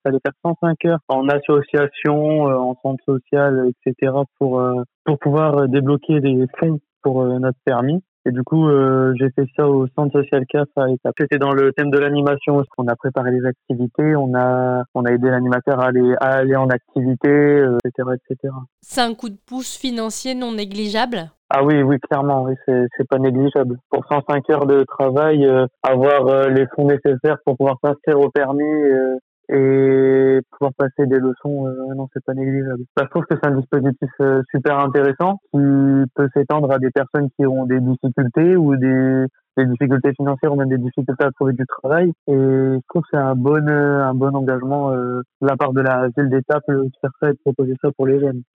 Fallait faire 105 heures en association, en centre social, etc. pour pouvoir débloquer des fonds pour notre permis. Et du coup, j'ai fait ça au centre social CAF à Étaples. C'était dans le thème de l'animation. On a préparé les activités, on a aidé l'animateur à aller en activité, etc., etc. C'est un coup de pouce financier non négligeable? Ah oui, oui, clairement, oui, c'est pas négligeable. Pour 105 heures de travail, avoir les fonds nécessaires pour pouvoir s'inscrire au permis et pouvoir passer des leçons, non, c'est pas négligeable. Bah, je trouve que c'est un dispositif super intéressant qui peut s'étendre à des personnes qui ont des difficultés ou des difficultés financières ou même des difficultés à trouver du travail. Et je trouve que c'est un bon engagement de la part de la ville d'Étaples de faire ça et de proposer ça pour les jeunes.